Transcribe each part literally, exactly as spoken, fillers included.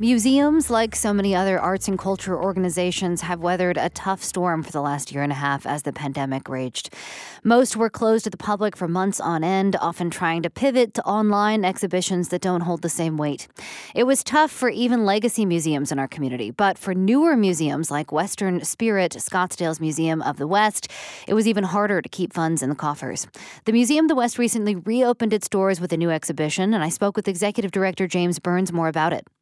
Museums, like so many other arts and culture organizations, have weathered a tough storm for the last year and a half as the pandemic raged. Most were closed to the public for months on end, often trying to pivot to online exhibitions that don't hold the same weight. It was tough for even legacy museums in our community, but for newer museums like Western Spirit, Scottsdale's Museum of the West, it was even harder to keep funds in the coffers. The Museum of the West recently reopened its doors with a new exhibition, and I spoke with Executive Director James Burns more about it.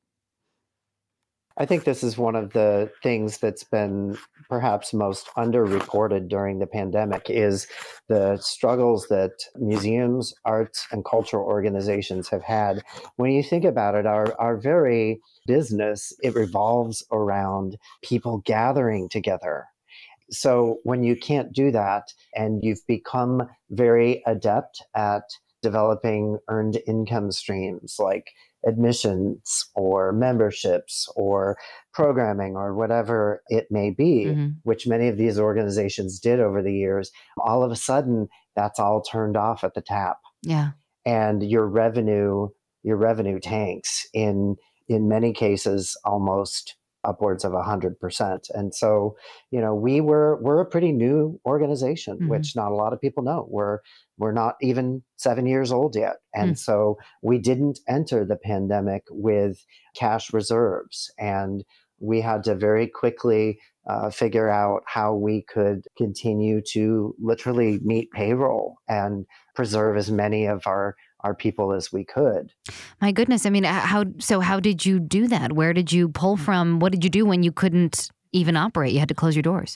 I think this is one of the things that's been perhaps most underreported during the pandemic is the struggles that museums, arts, and cultural organizations have had. When you think about it, our, our very business, it revolves around people gathering together. So when you can't do that and you've become very adept at developing earned income streams like admissions or memberships or programming or whatever it may be, mm-hmm. which many of these organizations did over the years, all of a sudden that's all turned off at the tap. Yeah. And your revenue, your revenue tanks in in many cases almost upwards of one hundred percent. And so, you know, we were, we're a pretty new organization, mm-hmm. which not a lot of people know. We're, we're not even seven years old yet. And mm. so we didn't enter the pandemic with cash reserves. And we had to very quickly uh, figure out how we could continue to literally meet payroll and preserve as many of our our people as we could. My goodness. I mean, how, so how did you do that? Where did you pull from? What did you do when you couldn't even operate? You had to close your doors.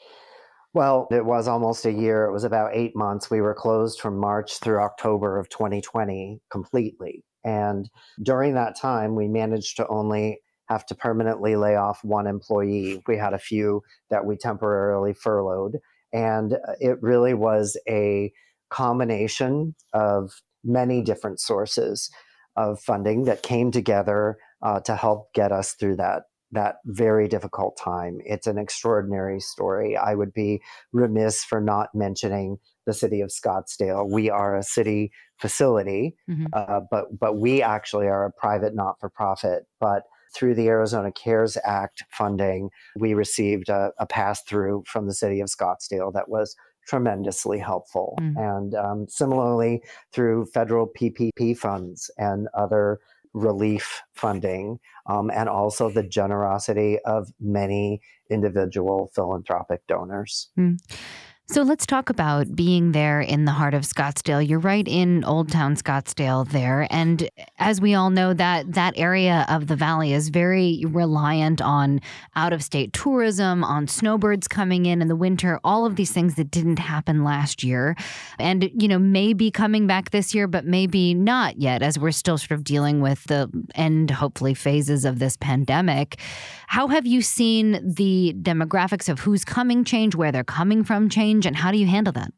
Well, it was almost a year. It was about eight months. We were closed from March through October of twenty twenty completely. And during that time, we managed to only have to permanently lay off one employee. We had a few that we temporarily furloughed. And it really was a combination of many different sources of funding that came together uh, to help get us through that that very difficult time. It's an extraordinary story. I would be remiss for not mentioning the city of Scottsdale. We are a city facility, mm-hmm. uh, but but we actually are a private not-for-profit. But through the Arizona CARES Act funding, we received a, a pass-through from the city of Scottsdale that was tremendously helpful. Mm. And um, similarly, through federal P P P funds and other relief funding, um, and also the generosity of many individual philanthropic donors. Mm. So let's talk about being there in the heart of Scottsdale. You're right in Old Town Scottsdale there. And as we all know, that that area of the valley is very reliant on out-of-state tourism, on snowbirds coming in in the winter, all of these things that didn't happen last year. And, you know, maybe coming back this year, but maybe not yet, as we're still sort of dealing with the end, hopefully, phases of this pandemic. How have you seen the demographics of who's coming change, where they're coming from change? And how do you handle that?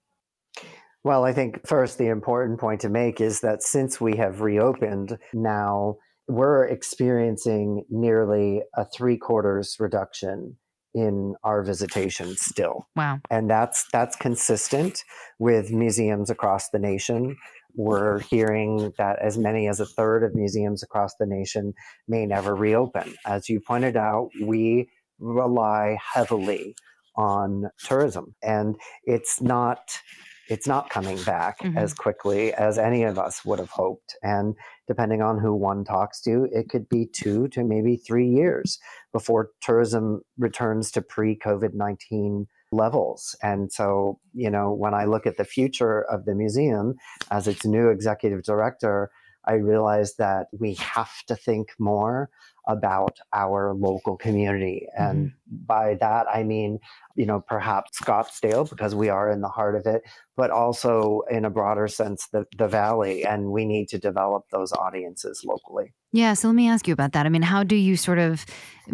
Well, I think first the important point to make is that since we have reopened now, we're experiencing nearly a three quarters reduction in our visitation still. Wow. And that's that's consistent with museums across the nation. We're hearing that as many as a third of museums across the nation may never reopen. As you pointed out, we rely heavily on tourism, and it's not it's not coming back mm-hmm. as quickly as any of us would have hoped. And depending on who one talks to, it could be two to maybe three years before tourism returns to pre-COVID nineteen levels. And so, you know, when I look at the future of the museum as its new executive director, I realized that we have to think more about our local community. And mm-hmm. by that, I mean, you know, perhaps Scottsdale, because we are in the heart of it, but also in a broader sense, the, the Valley. And we need to develop those audiences locally. Yeah. So let me ask you about that. I mean, how do you sort of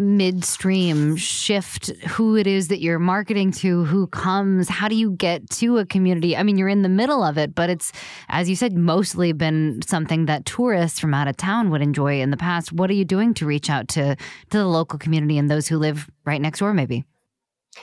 midstream shift who it is that you're marketing to, who comes? How do you get to a community? I mean, you're in the middle of it, but it's, as you said, mostly been something that tourists from out of town would enjoy in the past. What are you doing to reach out to, to the local community and those who live right next door, maybe?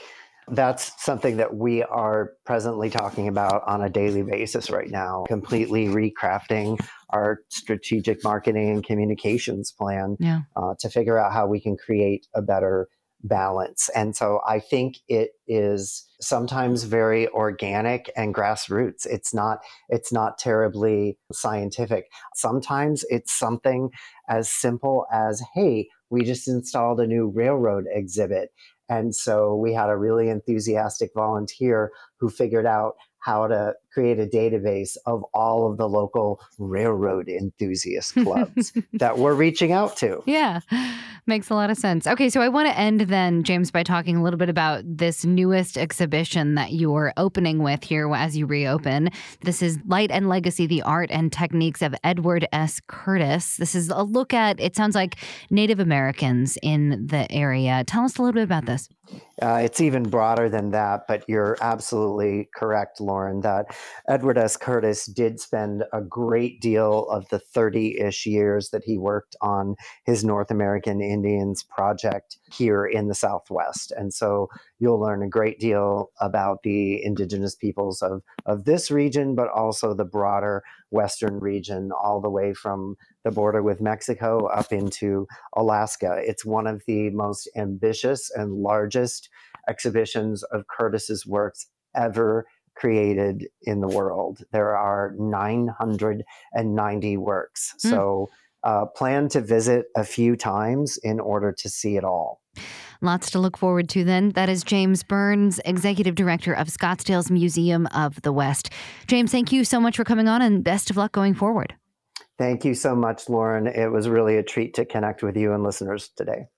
That's something that we are presently talking about on a daily basis right now, completely recrafting our strategic marketing and communications plan Yeah. uh, to figure out how we can create a better balance. And so I think it is sometimes very organic and grassroots. It's not it's not terribly scientific. Sometimes it's something as simple as, hey, we just installed a new railroad exhibit. And so we had a really enthusiastic volunteer who figured out how to create a database of all of the local railroad enthusiast clubs that we're reaching out to. Yeah, makes a lot of sense. Okay, so I want to end then, James, by talking a little bit about this newest exhibition that you're opening with here as you reopen. This is Light and Legacy, the Art and Techniques of Edward S. Curtis. This is a look at, it sounds like, Native Americans in the area. Tell us a little bit about this. Uh, it's even broader than that, but you're absolutely correct, Lauren, that Edward S. Curtis did spend a great deal of the thirty-ish years that he worked on his North American Indians project here in the Southwest. And so you'll learn a great deal about the indigenous peoples of, of this region, but also the broader Western region, all the way from the border with Mexico up into Alaska. It's one of the most ambitious and largest exhibitions of Curtis's works ever created in the world. There are nine hundred ninety works. Mm. So uh, plan to visit a few times in order to see it all. Lots to look forward to then. That is James Burns, Executive Director of Scottsdale's Museum of the West. James, thank you so much for coming on, and best of luck going forward. Thank you so much, Lauren. It was really a treat to connect with you and listeners today.